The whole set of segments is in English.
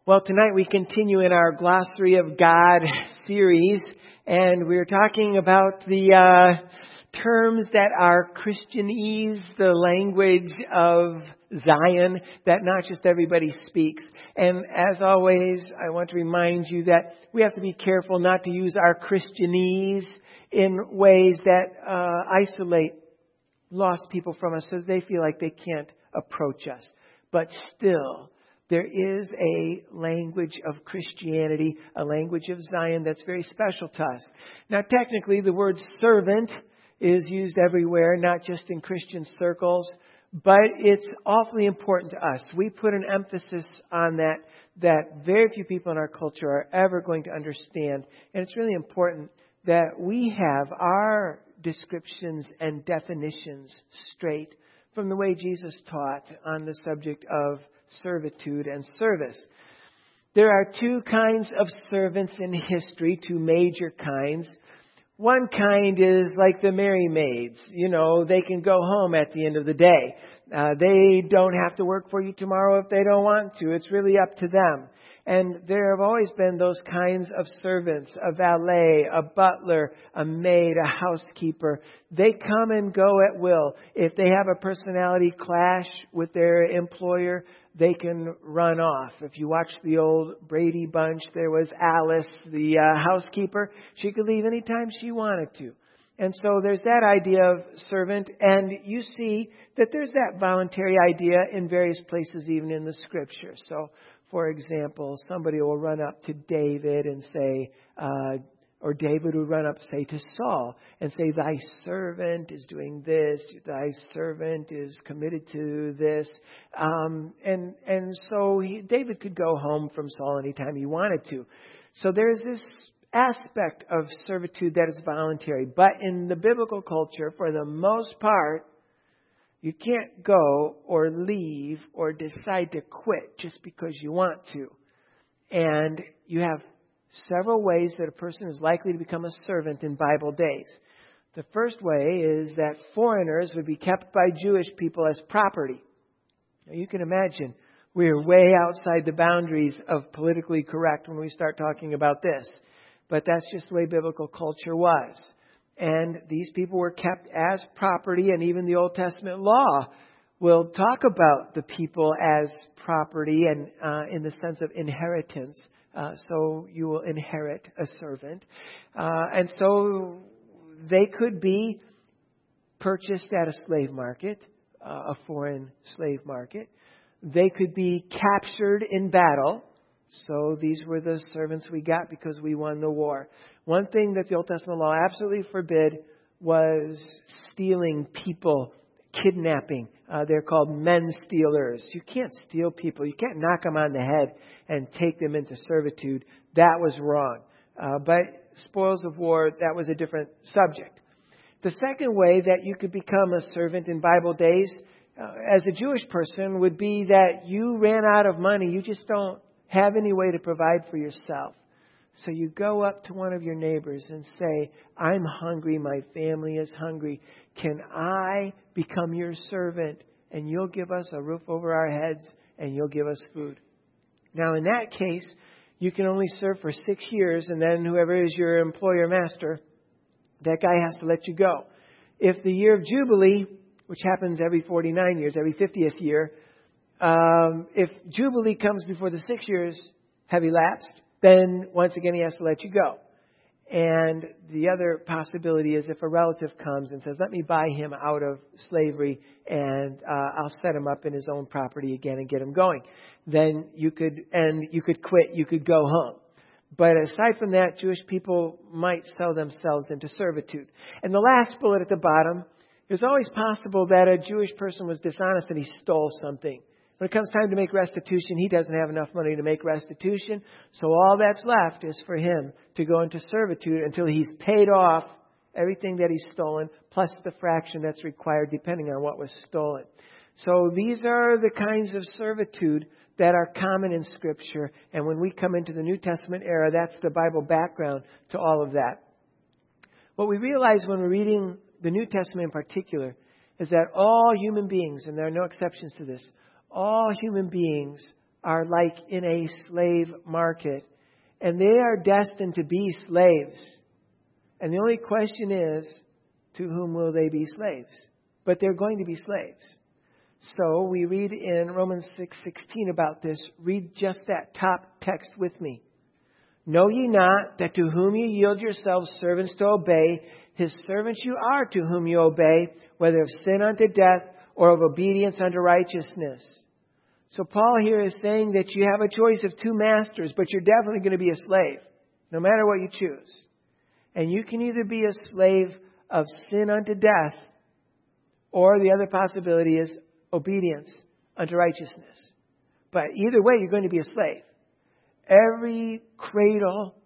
Well, tonight we continue in our Glossary of God series, and we're talking about the terms that are Christianese, the language of Zion that not just everybody speaks. And as always, I want to remind you that we have to be careful not to use our Christianese in ways that isolate lost people from us so they feel like they can't approach us. But still, there is a language of Christianity, a language of Zion that's very special to us. Now, technically, the word servant is used everywhere, not just in Christian circles, but it's awfully important to us. We put an emphasis on that very few people in our culture are ever going to understand. And it's really important that we have our descriptions and definitions straight from the way Jesus taught on the subject of servitude and service. There are two kinds of servants in history, two major kinds. One kind is like the merry maids. You know, they can go home at the end of the day. They don't have to work for you tomorrow if they don't want to. It's really up to them. And there have always been those kinds of servants, a valet, a butler, a maid, a housekeeper. They come and go at will. If they have a personality clash with their employer, they can run off. If you watch the old Brady Bunch, there was Alice, the housekeeper. She could leave anytime she wanted to. And so there's that idea of servant. And you see that there's that voluntary idea in various places, even in the Scripture. So, for example, somebody will run up to David and say, or David would run up, say, to Saul and say, thy servant is doing this, thy servant is committed to this. And so David could go home from Saul anytime he wanted to. So there's this aspect of servitude that is voluntary. But in the biblical culture, for the most part, you can't go or leave or decide to quit just because you want to. And you have several ways that a person is likely to become a servant in Bible days. The first way is that foreigners would be kept by Jewish people as property. Now you can imagine we're way outside the boundaries of politically correct when we start talking about this. But that's just the way biblical culture was. And these people were kept as property, and even the Old Testament law will talk about the people as property and in the sense of inheritance. So you will inherit a servant. And so they could be purchased at a slave market, a foreign slave market. They could be captured in battle. So these were the servants we got because we won the war. One thing that the Old Testament law absolutely forbid was stealing people, kidnapping. They're called men stealers. You can't steal people. You can't knock them on the head and take them into servitude. That was wrong. But spoils of war, that was a different subject. The second way that you could become a servant in Bible days as a Jewish person would be that you ran out of money. You just don't have any way to provide for yourself. So you go up to one of your neighbors and say, I'm hungry, my family is hungry. Can I become your servant? And you'll give us a roof over our heads and you'll give us food. Now in that case, you can only serve for 6 years, and then whoever is your employer master, that guy has to let you go. If the year of Jubilee, which happens every 49 years, every 50th year, if Jubilee comes before the 6 years have elapsed, then once again he has to let you go. And the other possibility is if a relative comes and says, let me buy him out of slavery and I'll set him up in his own property again and get him going. Then you could quit, you could go home. But aside from that, Jewish people might sell themselves into servitude. And the last bullet at the bottom, it's always possible that a Jewish person was dishonest and he stole something. When it comes time to make restitution, he doesn't have enough money to make restitution. So all that's left is for him to go into servitude until he's paid off everything that he's stolen, plus the fraction that's required depending on what was stolen. So these are the kinds of servitude that are common in Scripture. And when we come into the New Testament era, that's the Bible background to all of that. What we realize when we're reading the New Testament in particular is that all human beings, and there are no exceptions to this, all human beings are like in a slave market. And they are destined to be slaves. And the only question is, to whom will they be slaves? But they're going to be slaves. So we read in Romans 6:16 about this. Read just that top text with me. Know ye not that to whom ye yield yourselves servants to obey, his servants you are to whom you obey, whether of sin unto death or of obedience unto righteousness. So Paul here is saying that you have a choice of two masters, but you're definitely going to be a slave, no matter what you choose. And you can either be a slave of sin unto death, or the other possibility is obedience unto righteousness. But either way, you're going to be a slave. Every cradle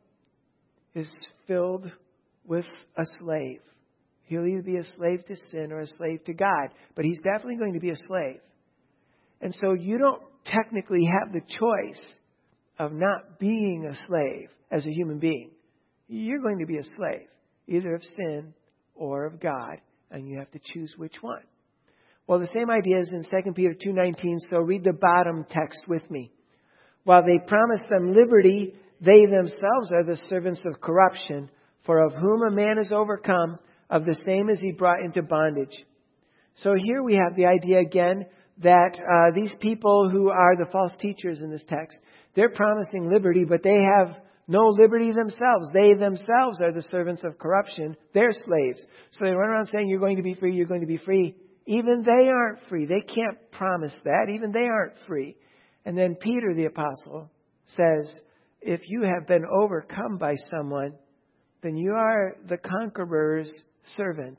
is filled with a slave. He'll either be a slave to sin or a slave to God, but he's definitely going to be a slave. And so you don't technically have the choice of not being a slave as a human being. You're going to be a slave, either of sin or of God, and you have to choose which one. Well, the same idea is in 2 Peter 2:19, so read the bottom text with me. While they promise them liberty, they themselves are the servants of corruption, for of whom a man is overcome, of the same is he brought into bondage. So here we have the idea again that these people who are the false teachers in this text, they're promising liberty, but they have no liberty themselves. They themselves are the servants of corruption. They're slaves. So they run around saying, you're going to be free, you're going to be free. Even they aren't free. They can't promise that. Even they aren't free. And then Peter the apostle says, if you have been overcome by someone, then you are the conqueror's servant.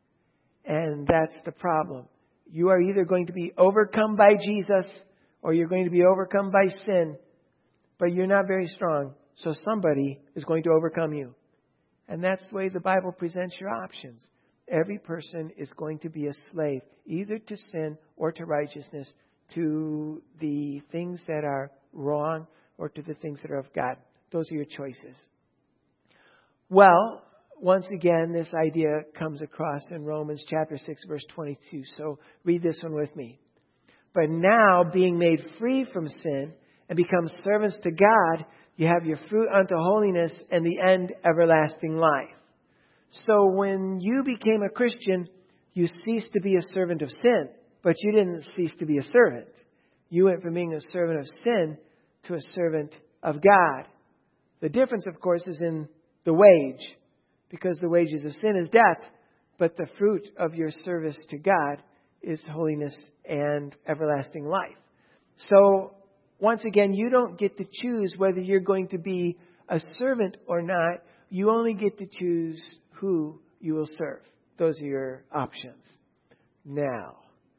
And that's the problem. You are either going to be overcome by Jesus or you're going to be overcome by sin. But you're not very strong. So somebody is going to overcome you. And that's the way the Bible presents your options. Every person is going to be a slave, either to sin or to righteousness, to the things that are wrong or to the things that are of God. Those are your choices. Well, once again, this idea comes across in Romans chapter 6, verse 22. So read this one with me. But now, being made free from sin and become servants to God, you have your fruit unto holiness and the end everlasting life. So when you became a Christian, you ceased to be a servant of sin, but you didn't cease to be a servant. You went from being a servant of sin to a servant of God. The difference, of course, is in the wage, because the wages of sin is death, but the fruit of your service to God is holiness and everlasting life. So, once again, you don't get to choose whether you're going to be a servant or not. You only get to choose who you will serve. Those are your options. Now,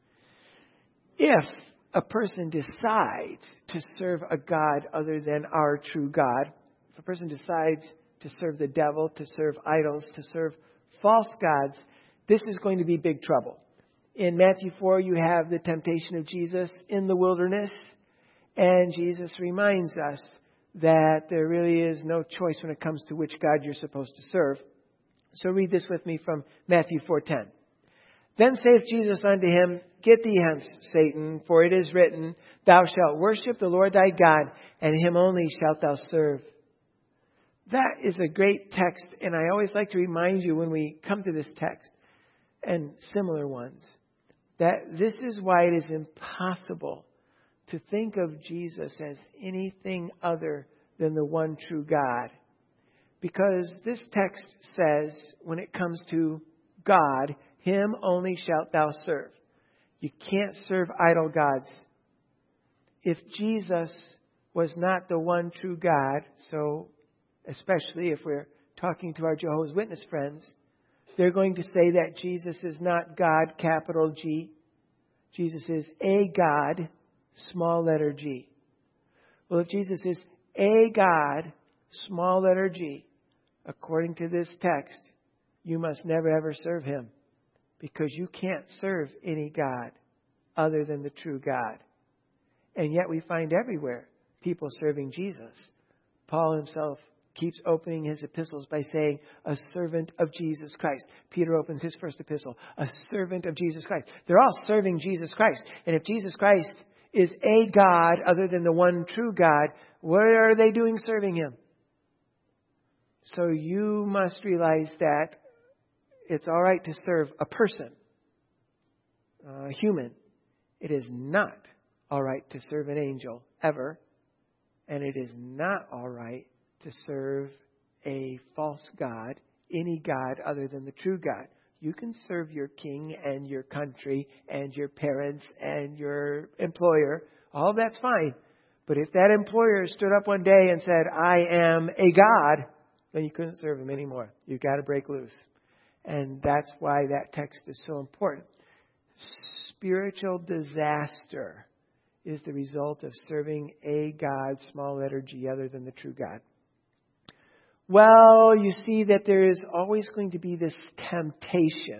if a person decides to serve a God other than our true God, if a person decides to serve the devil, to serve idols, to serve false gods, this is going to be big trouble. In Matthew 4, you have the temptation of Jesus in the wilderness. And Jesus reminds us that there really is no choice when it comes to which God you're supposed to serve. So read this with me from Matthew 4:10. Then saith Jesus unto him, Get thee hence, Satan, for it is written, Thou shalt worship the Lord thy God, and him only shalt thou serve. That is a great text, and I always like to remind you when we come to this text, and similar ones, that this is why it is impossible to think of Jesus as anything other than the one true God. Because this text says, when it comes to God, him only shalt thou serve. You can't serve idol gods. If Jesus was not the one true God, so especially if we're talking to our Jehovah's Witness friends, they're going to say that Jesus is not God, capital G. Jesus is a God, small letter G. Well, if Jesus is a God, small letter G, according to this text, you must never ever serve him, because you can't serve any God other than the true God. And yet we find everywhere people serving Jesus. Paul himself keeps opening his epistles by saying, a servant of Jesus Christ. Peter opens his first epistle, a servant of Jesus Christ. They're all serving Jesus Christ. And if Jesus Christ is a God other than the one true God, what are they doing serving Him? So you must realize that it's all right to serve a person, a human. It is not all right to serve an angel, ever. And it is not all right to serve a false god, any god other than the true God. You can serve your king and your country and your parents and your employer. All of that's fine. But if that employer stood up one day and said, I am a god, then you couldn't serve him anymore. You've got to break loose. And that's why that text is so important. Spiritual disaster is the result of serving a God, small letter G, other than the true God. Well, you see that there is always going to be this temptation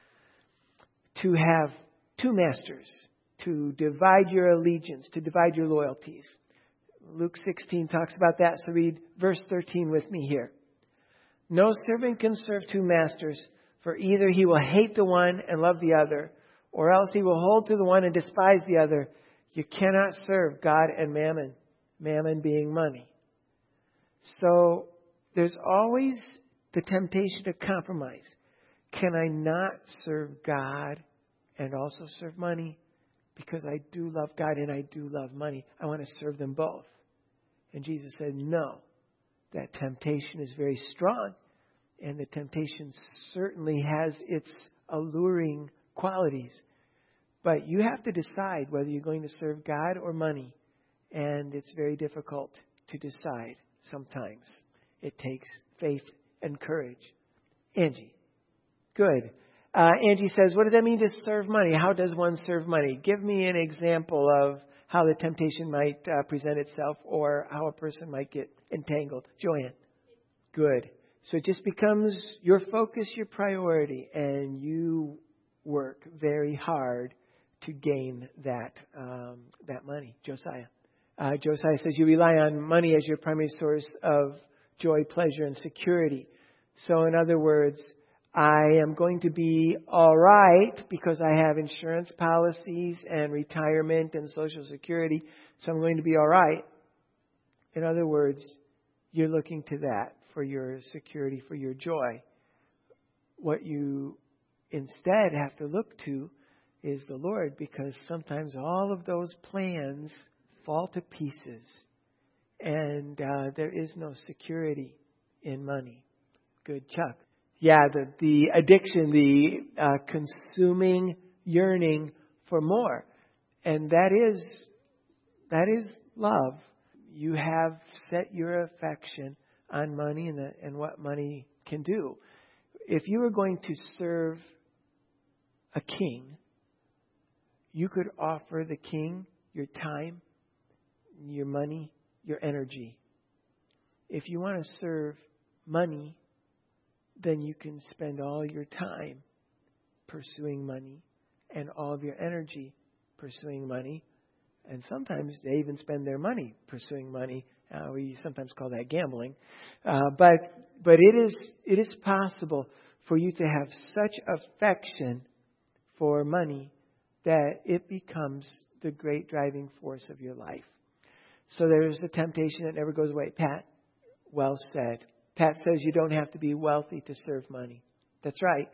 to have two masters, to divide your allegiance, to divide your loyalties. Luke 16 talks about that, so read verse 13 with me here. No servant can serve two masters, for either he will hate the one and love the other, or else he will hold to the one and despise the other. You cannot serve God and mammon, mammon being money. So there's always the temptation to compromise. Can I not serve God and also serve money? Because I do love God and I do love money. I want to serve them both. And Jesus said, no. That temptation is very strong. And the temptation certainly has its alluring qualities. But you have to decide whether you're going to serve God or money. And it's very difficult to decide sometimes. It takes faith and courage. Angie. Good. Angie says, what does that mean to serve money? How does one serve money? Give me an example of how the temptation might present itself or how a person might get entangled. Joanne. Good. So it just becomes your focus, your priority, and you work very hard to gain that money. Josiah. Josiah says you rely on money as your primary source of joy, pleasure, and security. So in other words, I am going to be all right because I have insurance policies and retirement and Social Security. So I'm going to be all right. In other words, you're looking to that for your security, for your joy. What you instead have to look to is the Lord, because sometimes all of those plans fall to pieces and there is no security in money. Good, Chuck. Yeah, the addiction, the consuming yearning for more. And that is love. You have set your affection on money and what money can do. If you were going to serve a king, you could offer the king your time, your money, your energy. If you want to serve money, then you can spend all your time pursuing money and all of your energy pursuing money. And sometimes they even spend their money pursuing money. We sometimes call that gambling. But it is possible for you to have such affection for money that it becomes the great driving force of your life. So there's a temptation that never goes away. Pat, well said. Pat says you don't have to be wealthy to serve money. That's right.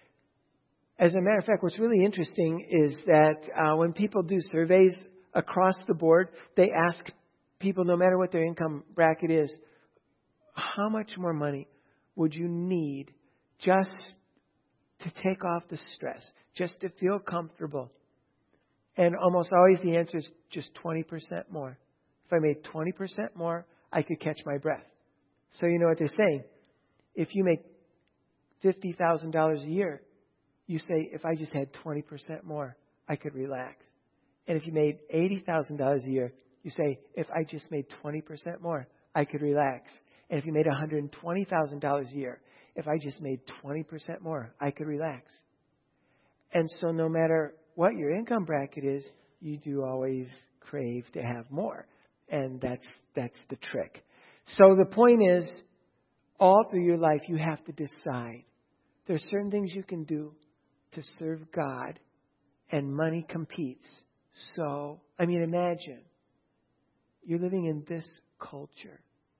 As a matter of fact, what's really interesting is that when people do surveys across the board, they ask people, no matter what their income bracket is, how much more money would you need just to take off the stress, just to feel comfortable? And almost always the answer is just 20% more. If I made 20% more, I could catch my breath. So you know what they're saying. If you make $50,000 a year, you say, if I just had 20% more, I could relax. And if you made $80,000 a year, you say, if I just made 20% more, I could relax. And if you made $120,000 a year, if I just made 20% more, I could relax. And so no matter what your income bracket is, you do always crave to have more. And that's the trick. So the point is, all through your life, you have to decide. There's certain things you can do to serve God, and money competes So, imagine you're living in this culture.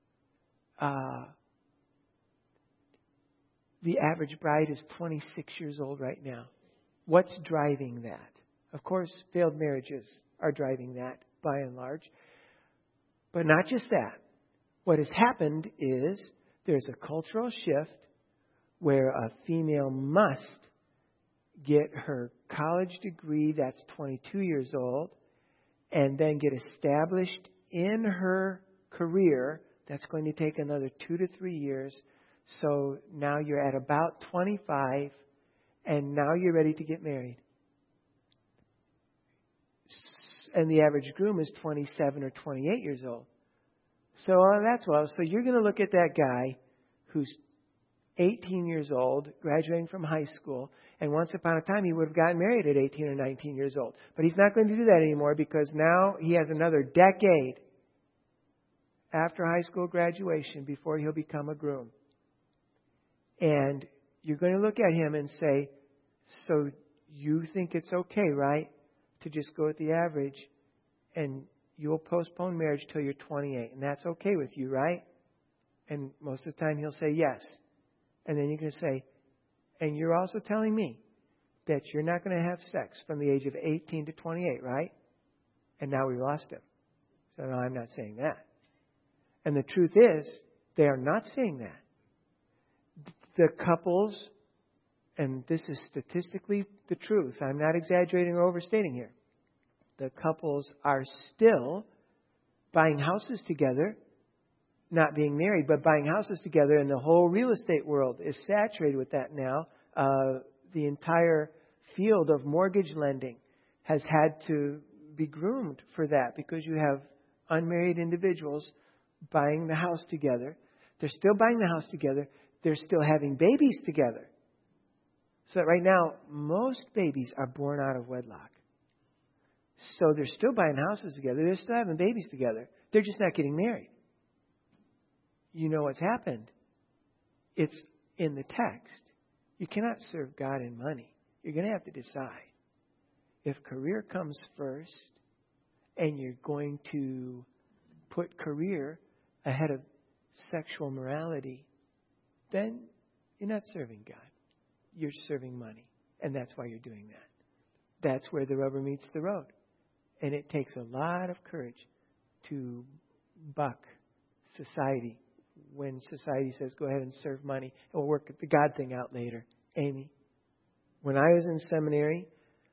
The average bride is 26 years old right now. What's driving that? Of course, failed marriages are driving that by and large. But not just that. What has happened is there's a cultural shift where a female must get her college degree, that's 22 years old, and then get established in her career. That's going to take another 2 to 3 years. So now you're at about 25, and now you're ready to get married. And the average groom is 27 or 28 years old. So that's well. So you're going to look at that guy who's 18 years old, graduating from high school, and once upon a time he would have gotten married at 18 or 19 years old. But he's not going to do that anymore because now he has another decade after high school graduation before he'll become a groom. And you're going to look at him and say, so you think it's okay, right, to just go with the average and you'll postpone marriage till you're 28. And that's okay with you, right? And most of the time he'll say yes. And then you're going to say, and you're also telling me that you're not going to have sex from the age of 18 to 28, right? And now we lost him. So no, I'm not saying that. And the truth is, they are not saying that. The couples, and this is statistically the truth, I'm not exaggerating or overstating here. The couples are still buying houses together, not being married, but buying houses together, and the whole real estate world is saturated with that now. The entire field of mortgage lending has had to be groomed for that because you have unmarried individuals buying the house together. They're still buying the house together. They're still having babies together. So that right now, most babies are born out of wedlock. So they're still buying houses together. They're still having babies together. They're just not getting married. You know what's happened? It's in the text. You cannot serve God and money. You're going to have to decide. If career comes first and you're going to put career ahead of sexual morality, then you're not serving God. You're serving money. And that's why you're doing that. That's where the rubber meets the road. And it takes a lot of courage to buck society when society says, go ahead and serve money. And we'll work the God thing out later. Amy, when I was in seminary,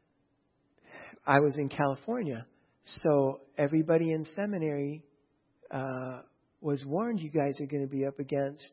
I was in California. So everybody in seminary was warned, you guys are going to be up against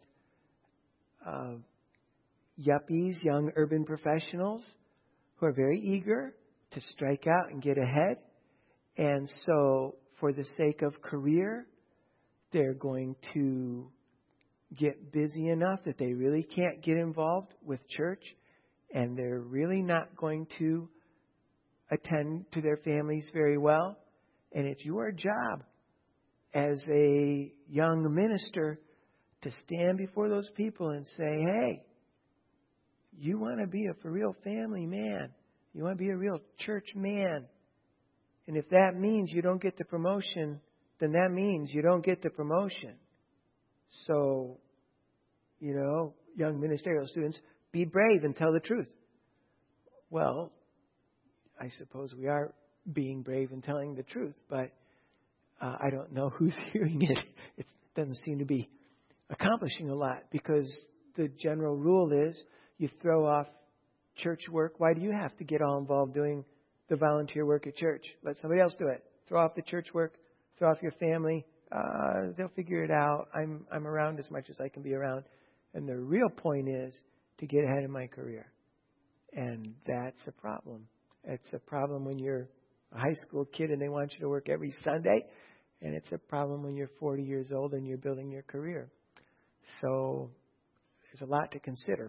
yuppies, young urban professionals who are very eager to strike out and get ahead. And so for the sake of career, they're going to get busy enough that they really can't get involved with church, and they're really not going to attend to their families very well. And it's your job as a young minister to stand before those people and say, hey, you want to be a for real family man. You want to be a real church man. And if that means you don't get the promotion, then that means you don't get the promotion. So, young ministerial students, be brave and tell the truth. Well, I suppose we are being brave and telling the truth, but I don't know who's hearing it. It doesn't seem to be accomplishing a lot because the general rule is you throw off church work. Why do you have to get all involved doing the volunteer work at church? Let somebody else do it. Throw off the church work. Throw off your family. They'll figure it out. I'm around as much as I can be around. And the real point is to get ahead in my career. And that's a problem. It's a problem when you're a high school kid and they want you to work every Sunday. And it's a problem when you're 40 years old and you're building your career. So there's a lot to consider.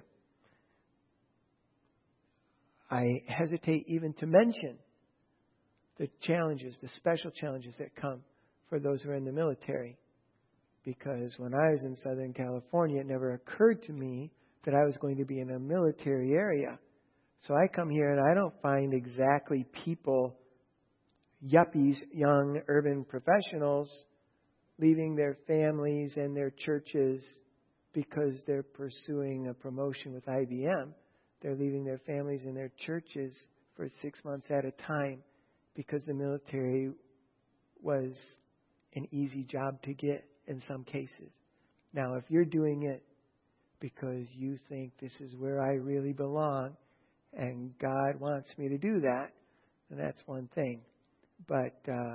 I hesitate even to mention the challenges, the special challenges that come for those who are in the military. Because when I was in Southern California, it never occurred to me that I was going to be in a military area. So I come here and I don't find exactly people yuppies, young urban professionals, leaving their families and their churches because they're pursuing a promotion with IBM. They're leaving their families and their churches for 6 months at a time because the military was an easy job to get in some cases. Now, if you're doing it because you think this is where I really belong and God wants me to do that, then that's one thing. But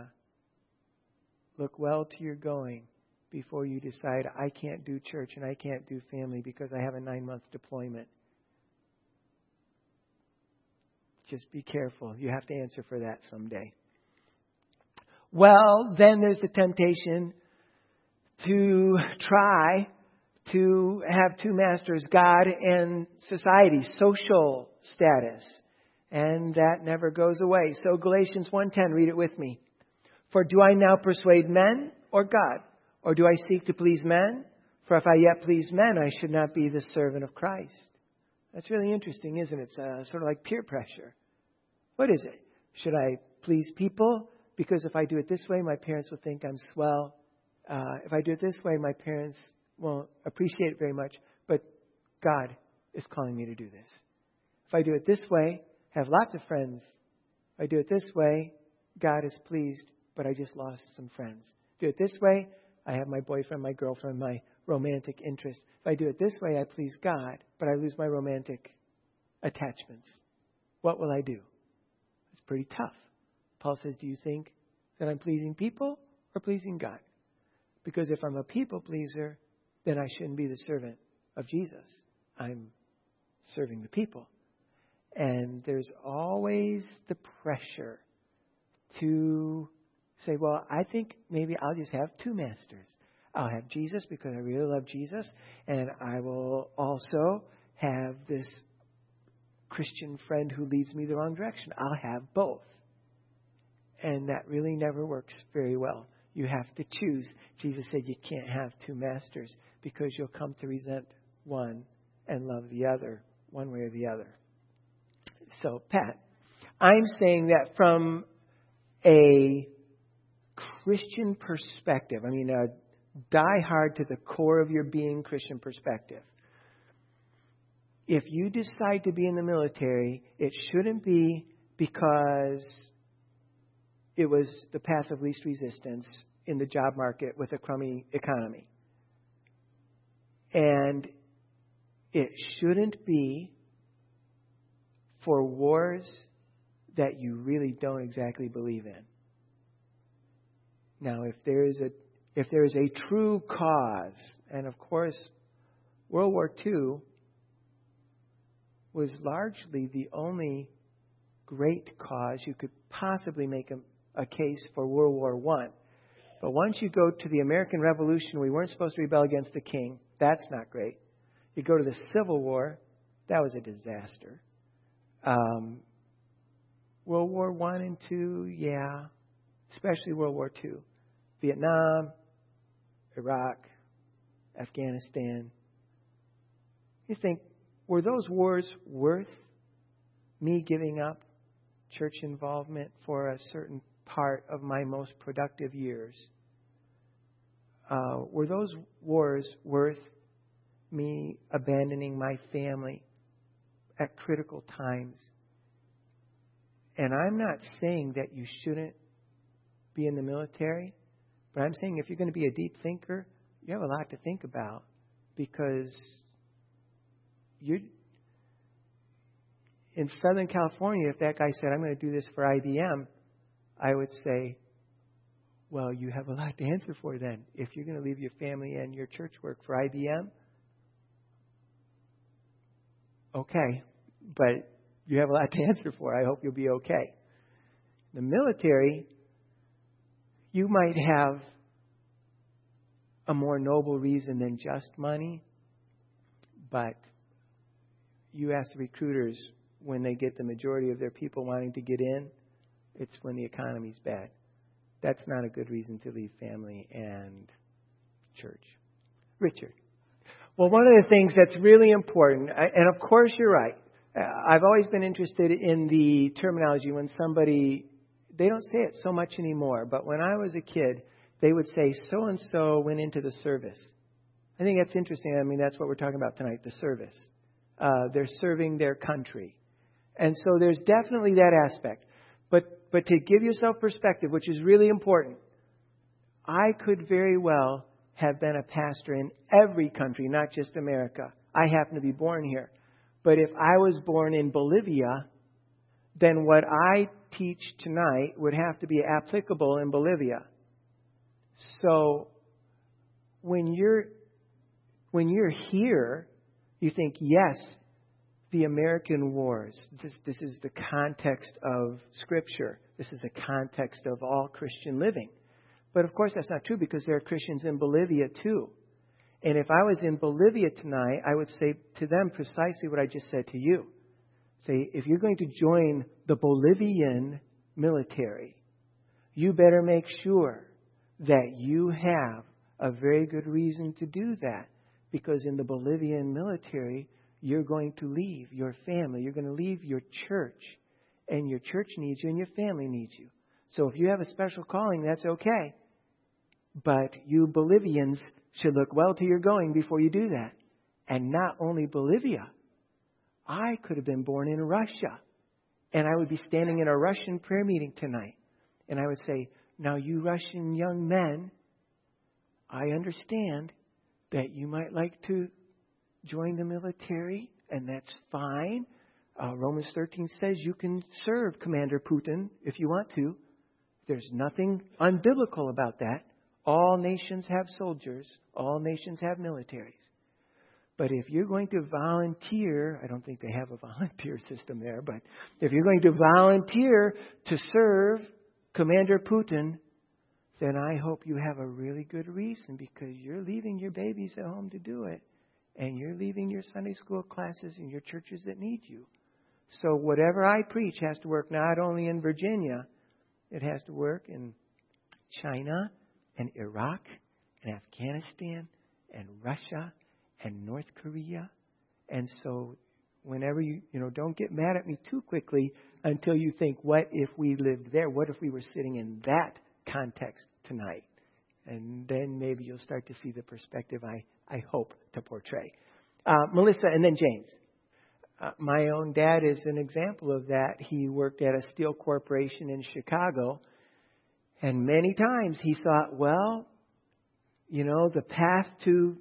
look well to your going before you decide, I can't do church and I can't do family because I have a 9-month deployment. Just be careful. You have to answer for that someday. Well, then there's the temptation to try to have two masters, God and society, social status. And that never goes away. So Galatians 1:10, read it with me. For do I now persuade men or God? Or do I seek to please men? For if I yet please men, I should not be the servant of Christ. That's really interesting, isn't it? It's sort of like peer pressure. What is it? Should I please people? Because if I do it this way, my parents will think I'm swell. If I do it this way, my parents won't appreciate it very much. But God is calling me to do this. If I do it this way, have lots of friends. If I do it this way, God is pleased, but I just lost some friends. Do it this way, I have my boyfriend, my girlfriend, my romantic interest. If I do it this way, I please God, but I lose my romantic attachments. What will I do? It's pretty tough. Paul says, do you think that I'm pleasing people or pleasing God? Because if I'm a people pleaser, then I shouldn't be the servant of Jesus. I'm serving the people. And there's always the pressure to say, well, I think maybe I'll just have two masters. I'll have Jesus because I really love Jesus. And I will also have this Christian friend who leads me the wrong direction. I'll have both. And that really never works very well. You have to choose. Jesus said you can't have two masters because you'll come to resent one and love the other, one way or the other. So, Pat, I'm saying that from a Christian perspective, I mean a die-hard to the core of your being Christian perspective, if you decide to be in the military, it shouldn't be because it was the path of least resistance in the job market with a crummy economy. And it shouldn't be for wars that you really don't exactly believe in. Now, if there is a true cause, and of course, World War II was largely the only great cause you could possibly make a case for World War I. But once you go to the American Revolution, we weren't supposed to rebel against the king. That's not great. You go to the Civil War, that was a disaster. World War I and II, yeah, especially World War II. Vietnam, Iraq, Afghanistan. You think, were those wars worth me giving up church involvement for a certain part of my most productive years? Were those wars worth me abandoning my family at critical times? And I'm not saying that you shouldn't be in the military, but I'm saying if you're going to be a deep thinker, you have a lot to think about, because you're in Southern California. If that guy said, I'm going to do this for IBM, I would say, well, you have a lot to answer for then. If you're going to leave your family and your church work for IBM, okay, but you have a lot to answer for. I hope you'll be okay. The military, you might have a more noble reason than just money, but you ask the recruiters when they get the majority of their people wanting to get in, it's when the economy's bad. That's not a good reason to leave family and church. Richard. Well, one of the things that's really important, and of course you're right, I've always been interested in the terminology when somebody they don't say it so much anymore, but when I was a kid, they would say, so-and-so went into the service. I think that's interesting. I mean, that's what we're talking about tonight, the service. They're serving their country. And so there's definitely that aspect. But to give yourself perspective, which is really important, I could very well have been a pastor in every country, not just America. I happen to be born here. But if I was born in Bolivia, then what I teach tonight would have to be applicable in Bolivia. So when you're here, you think, yes, the American wars, this is the context of Scripture. This is the context of all Christian living. But of course that's not true, because there are Christians in Bolivia too. And if I was in Bolivia tonight, I would say to them precisely what I just said to you. Say, if you're going to join the Bolivian military, you better make sure that you have a very good reason to do that. Because in the Bolivian military, you're going to leave your family. You're going to leave your church. And your church needs you and your family needs you. So if you have a special calling, that's okay. But you Bolivians should look well to your going before you do that. And not only Bolivia. I could have been born in Russia. And I would be standing in a Russian prayer meeting tonight. And I would say, now you Russian young men, I understand that you might like to join the military, and that's fine. Romans 13 says you can serve Commander Putin if you want to. There's nothing unbiblical about that. All nations have soldiers. All nations have militaries. But if you're going to volunteer, I don't think they have a volunteer system there, but if you're going to volunteer to serve Commander Putin, then I hope you have a really good reason, because you're leaving your babies at home to do it. And you're leaving your Sunday school classes and your churches that need you. So whatever I preach has to work not only in Virginia, it has to work in China and Iraq and Afghanistan and Russia and North Korea. And so whenever you don't get mad at me too quickly until you think, what if we lived there? What if we were sitting in that context tonight? And then maybe you'll start to see the perspective I hope to portray. Melissa and then James. My own dad is an example of that. He worked at a steel corporation in Chicago. And many times he thought, well, the path to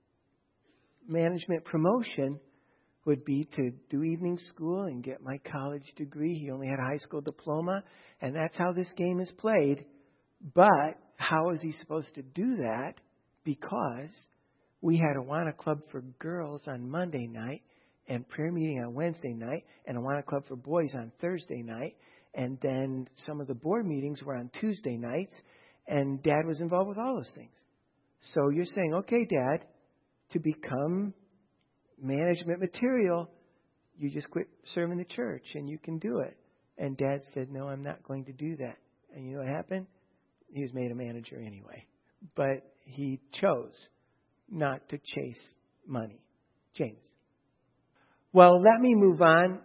management promotion would be to do evening school and get my college degree. He only had a high school diploma. And that's how this game is played. But how is he supposed to do that? Because we had Awana Club for girls on Monday night and prayer meeting on Wednesday night and Awana Club for boys on Thursday night. And then some of the board meetings were on Tuesday nights. And Dad was involved with all those things. So you're saying, okay, Dad, to become management material, you just quit serving the church and you can do it. And Dad said, no, I'm not going to do that. And you know what happened? He was made a manager anyway. But he chose not to chase money. James. Well, let me move on.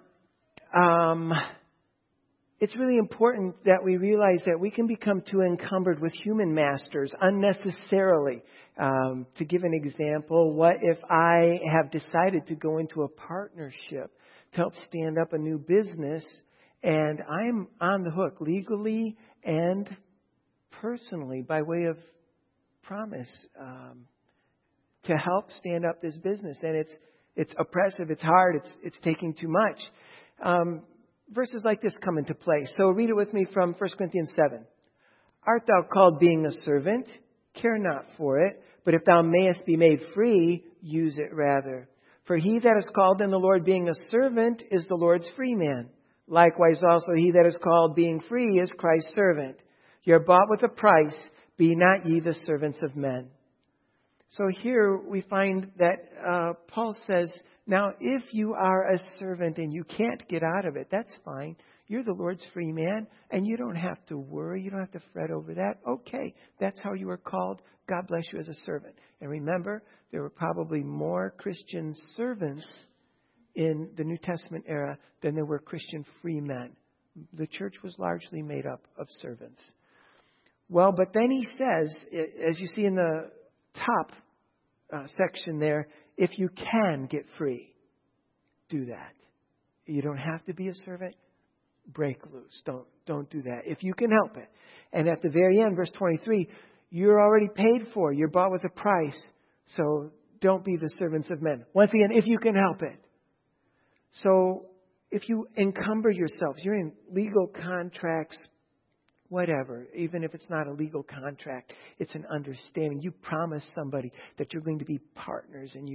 It's really important that we realize that we can become too encumbered with human masters unnecessarily. To give an example, what if I have decided to go into a partnership to help stand up a new business, and I'm on the hook legally and personally by way of promise to help stand up this business, and it's oppressive, it's hard, it's taking too much. Verses like this come into play. So read it with me from 1 Corinthians 7. Art thou called being a servant? Care not for it. But if thou mayest be made free, use it rather. For he that is called in the Lord being a servant is the Lord's free man. Likewise also he that is called being free is Christ's servant. Ye are bought with a price. Be not ye the servants of men. So here we find that Paul says, now, if you are a servant and you can't get out of it, that's fine. You're the Lord's free man, and you don't have to worry. You don't have to fret over that. Okay, that's how you were called. God bless you as a servant. And remember, there were probably more Christian servants in the New Testament era than there were Christian free men. The church was largely made up of servants. Well, but then he says, as you see in the top section there, if you can get free, do that. You don't have to be a servant. Break loose. Don't do that if you can help it. And at the very end, verse 23, you're already paid for. You're bought with a price. So don't be the servants of men. Once again, if you can help it. So if you encumber yourself, you're in legal contracts, whatever, even if it's not a legal contract, it's an understanding. You promise somebody that you're going to be partners, and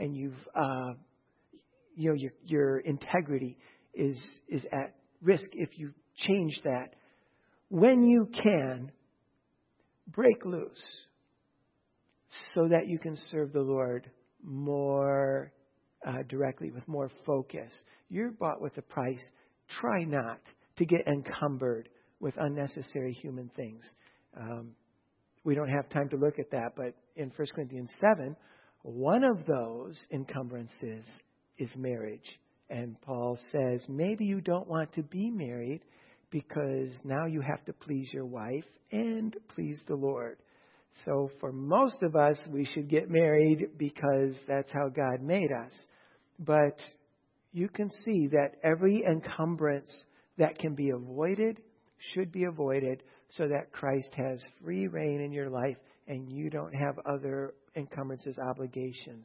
your integrity is at risk if you change that. When you can, break loose so that you can serve the Lord more directly, with more focus. You're bought with a price. Try not to get encumbered with unnecessary human things. We don't have time to look at that, but in 1 Corinthians 7, one of those encumbrances is marriage. And Paul says, maybe you don't want to be married because now you have to please your wife and please the Lord. So for most of us, we should get married because that's how God made us. But you can see that every encumbrance that can be avoided should be avoided so that Christ has free reign in your life and you don't have other encumbrances, obligations.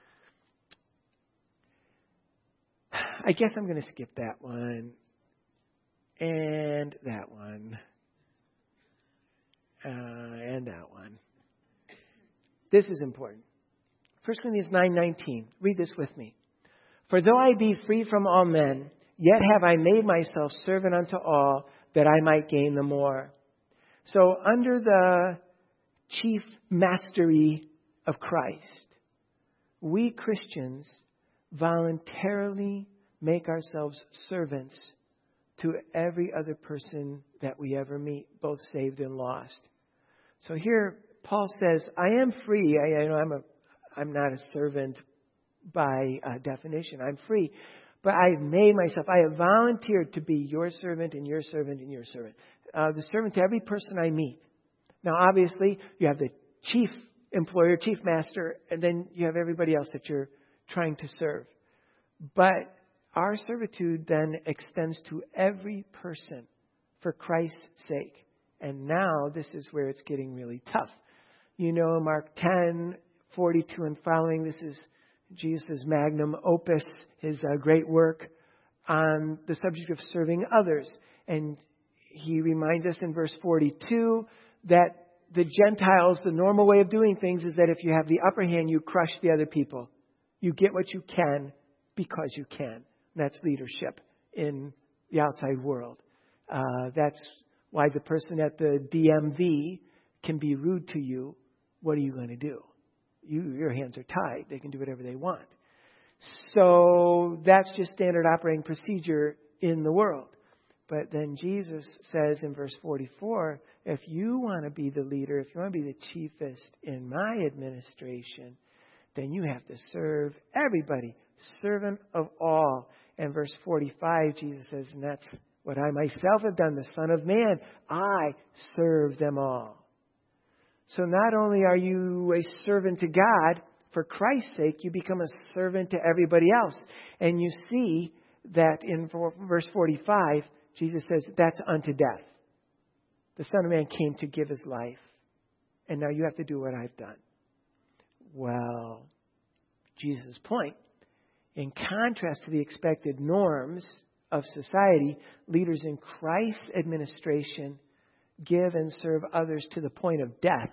I guess I'm going to skip that one and that one and that one. This is important. 1 Corinthians 9:19. Read this with me. For though I be free from all men, yet have I made myself servant unto all, that I might gain the more. So under the chief mastery of Christ, we Christians voluntarily make ourselves servants to every other person that we ever meet, both saved and lost. So here Paul says, I am free. I'm not a servant by definition. I'm free. But I've made myself, I have volunteered to be your servant and your servant and your servant. The servant to every person I meet. Now, obviously, you have the chief employer, chief master, and then you have everybody else that you're trying to serve. But our servitude then extends to every person for Christ's sake. And now this is where it's getting really tough. You know, Mark 10:42 and following, this is Jesus' magnum opus, his great work on the subject of serving others. And he reminds us in verse 42 that the Gentiles, the normal way of doing things is that if you have the upper hand, you crush the other people. You get what you can because you can. That's leadership in the outside world. That's why the person at the DMV can be rude to you. What are you going to do? Your hands are tied. They can do whatever they want. So that's just standard operating procedure in the world. But then Jesus says in verse 44, if you want to be the leader, if you want to be the chiefest in my administration, then you have to serve everybody, servant of all. And verse 45, Jesus says, and that's what I myself have done, the Son of Man. I serve them all. So not only are you a servant to God, for Christ's sake, you become a servant to everybody else. And you see that in verse 45, Jesus says, that's unto death. The Son of Man came to give his life. And now you have to do what I've done. Well, Jesus' point, in contrast to the expected norms of society, leaders in Christ's administration give and serve others to the point of death.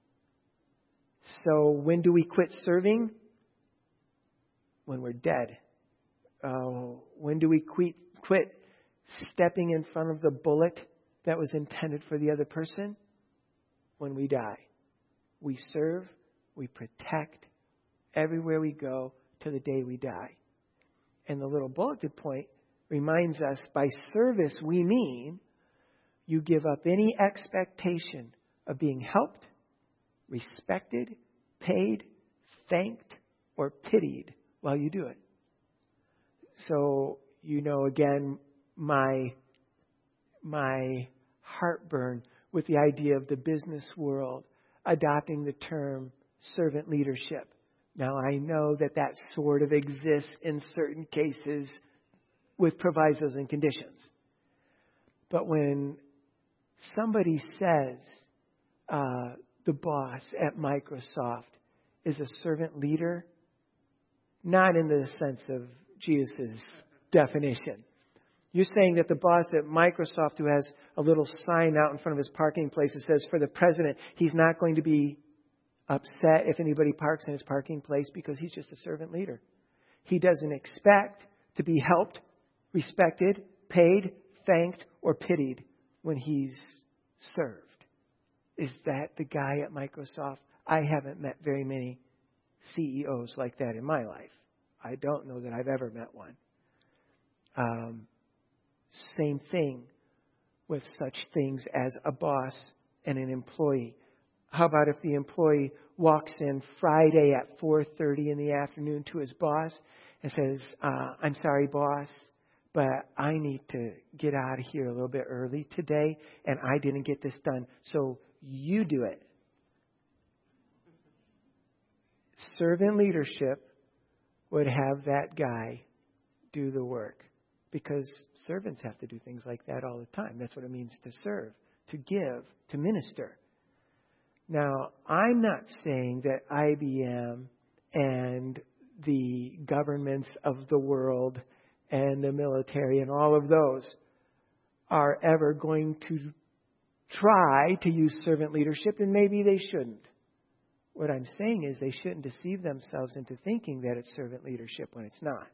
So when do we quit serving? When we're dead. When do we quit stepping in front of the bullet that was intended for the other person? When we die. We serve, we protect everywhere we go to the day we die. And the little bulleted point reminds us, by service we mean you give up any expectation of being helped, respected, paid, thanked, or pitied while you do it. So, again, my my heartburn with the idea of the business world adopting the term servant leadership. Now, I know that that sort of exists in certain cases with provisos and conditions. But when somebody says the boss at Microsoft is a servant leader, not in the sense of Jesus' definition. You're saying that the boss at Microsoft, who has a little sign out in front of his parking place that says, for the president, he's not going to be upset if anybody parks in his parking place because he's just a servant leader. He doesn't expect to be helped, respected, paid, thanked, or pitied when he's served. Is that the guy at Microsoft? I haven't met very many CEOs like that in my life. I don't know that I've ever met one. Same thing with such things as a boss and an employee. How about if the employee walks in Friday at 4:30 in the afternoon to his boss and says, I'm sorry, boss, but I need to get out of here a little bit early today, and I didn't get this done, so you do it. Servant leadership would have that guy do the work, because servants have to do things like that all the time. That's what it means to serve, to give, to minister. Now, I'm not saying that IBM and the governments of the world and the military and all of those are ever going to try to use servant leadership, and maybe they shouldn't. What I'm saying is they shouldn't deceive themselves into thinking that it's servant leadership when it's not.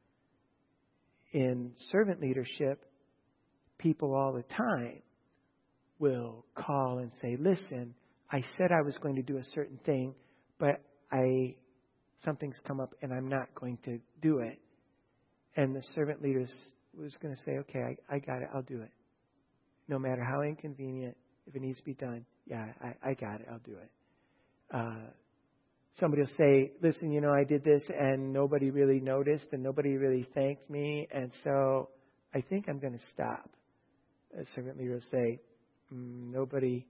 In servant leadership, people all the time will call and say, listen, I said I was going to do a certain thing, but something's come up and I'm not going to do it. And the servant leader was going to say, okay, I got it, I'll do it. No matter how inconvenient, if it needs to be done, yeah, I got it, I'll do it. Somebody will say, listen, I did this and nobody really noticed and nobody really thanked me, and so I think I'm going to stop. A servant leader will say, nobody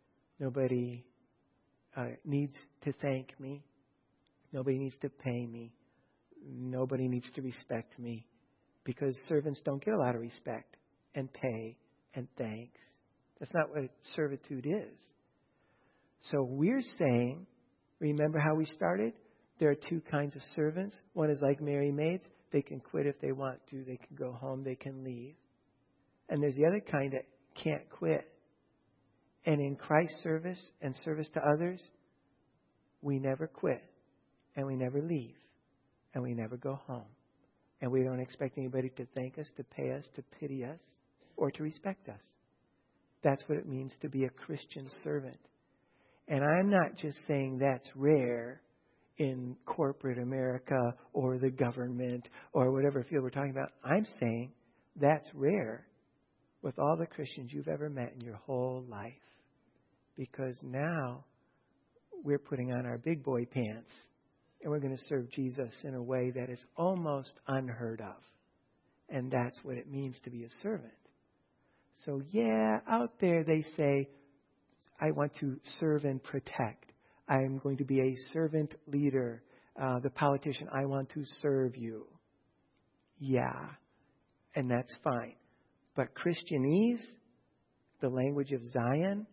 needs to thank me. Nobody needs to pay me. Nobody needs to respect me, because servants don't get a lot of respect and pay and thanks. That's not what servitude is. So we're saying, remember how we started? There are two kinds of servants. One is like Mary maids. They can quit if they want to. They can go home. They can leave. And there's the other kind that can't quit. And in Christ's service and service to others, we never quit. And we never leave. And we never go home. And we don't expect anybody to thank us, to pay us, to pity us, or to respect us. That's what it means to be a Christian servant. And I'm not just saying that's rare in corporate America or the government or whatever field we're talking about. I'm saying that's rare with all the Christians you've ever met in your whole life. Because now we're putting on our big boy pants and we're going to serve Jesus in a way that is almost unheard of. And that's what it means to be a servant. So yeah, out there they say, I want to serve and protect. I'm going to be a servant leader. The politician, I want to serve you. Yeah, and that's fine. But Christianese, the language of Zion,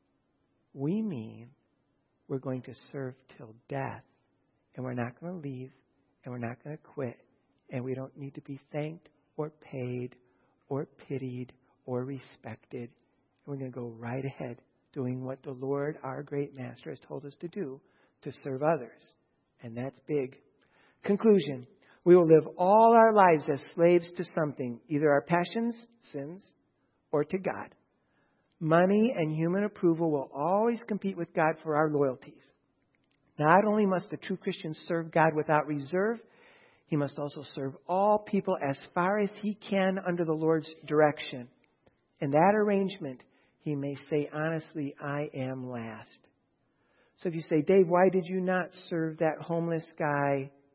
we mean we're going to serve till death. And we're not going to leave, and we're not going to quit. And we don't need to be thanked or paid or pitied or respected. And we're going to go right ahead doing what the Lord, our great master, has told us to do, to serve others. And that's big. Conclusion. We will live all our lives as slaves to something, either our passions, sins, or to God. Money and human approval will always compete with God for our loyalties. Not only must a true Christian serve God without reserve, he must also serve all people as far as he can under the Lord's direction. In that arrangement, he may say honestly, I am last. So if you say, Dave, why did you not serve that homeless guy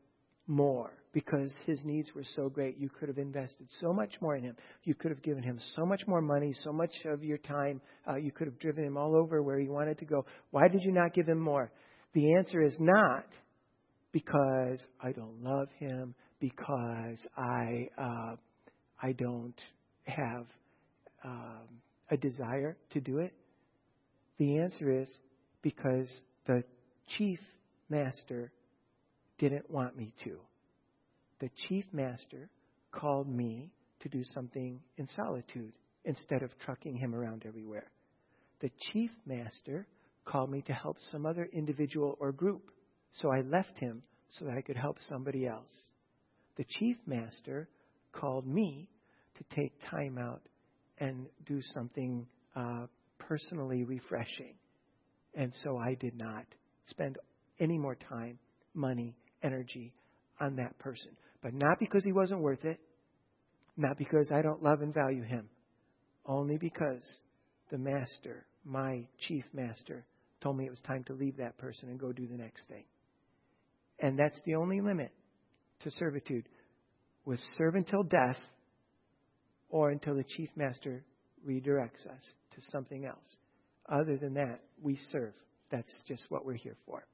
more because his needs were so great. You could have invested so much more in him. You could have given him so much more money, so much of your time. You could have driven him all over where he wanted to go. Why did you not give him more? The answer is not because I don't love him, because I don't have a desire to do it. The answer is because the chief master didn't want me to. The chief master called me to do something in solitude instead of trucking him around everywhere. The chief master called me to help some other individual or group. So I left him so that I could help somebody else. The chief master called me to take time out and do something personally refreshing. And so I did not spend any more time, money, energy on that person. But not because he wasn't worth it, not because I don't love and value him, only because the master, my chief master, told me it was time to leave that person and go do the next thing. And that's the only limit to servitude, was serve until death or until the chief master redirects us to something else. Other than that, we serve. That's just what we're here for.